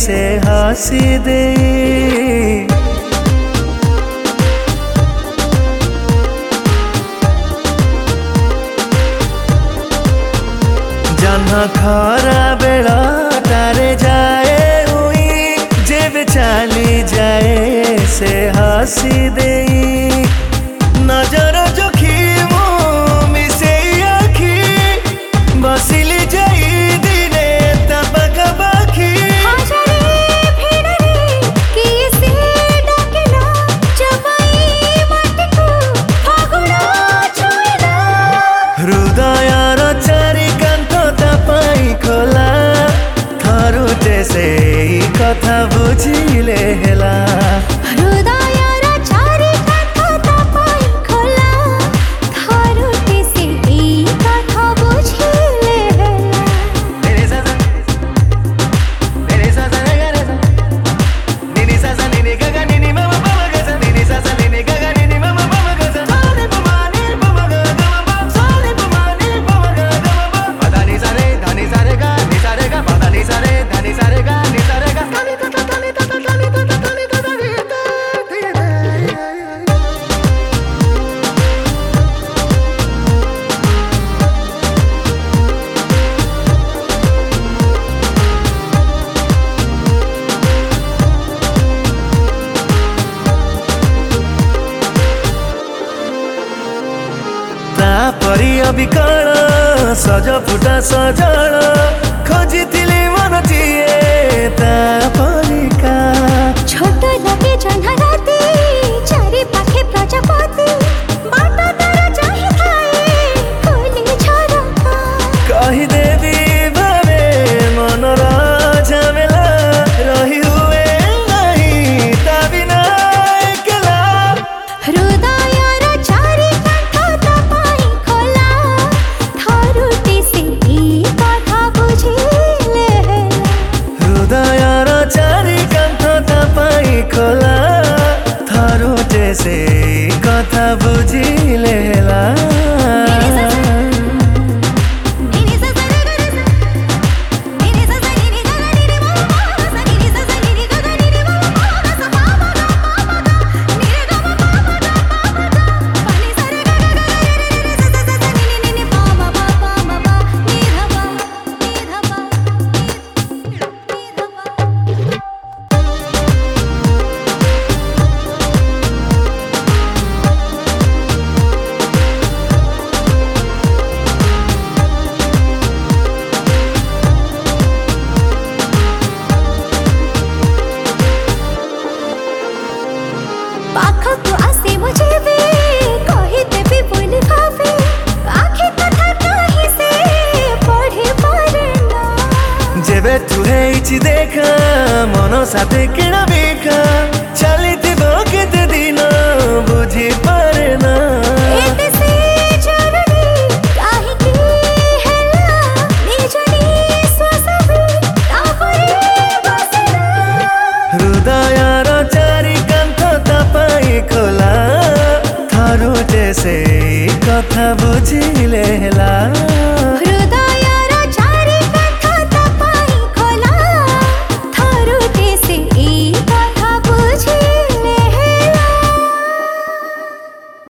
से हसी दे जन्हा खरा बेड़ा तारे जाए हुई जेब चाली जाए से हसी दे नजर जोखिम मिसे आखी बसिली जाई दिने तपकबाखी हृदयर चारि कांथ तपाई खोला थरुटे से कथा बुझिले हेला परी अबिकल सज फुटा सजल खोजिथिली मन टीए परिका छोट लगे जन्हा राती चारि पाखे प्रजापति बाटा तारा चाहि खाए कोली झरका कही देवी भावे मनर झमेला रही हुए नहीं ता बिना एकला हृदयर चारि कांठ तपाई खोला थरुटे से कथा बुझिले हृदयर चारि कांथ तपाई खोला थरुटे से कथा बुझिले पाखको आसे मुझे भी कही देवी बोली भावे आखि कथा नहीं से पढ़े पारेना जेबे तू हेइछि देखा मन साथे किणा बेखा चलिथिबो केते दिन बुझी पारे ना एते से जरूरी काहे की हैला निजनी स्वसबी तापरे बसना हृदयर चारि कांथ तपाई खोला थरुटे से कथा बुझिले हेला।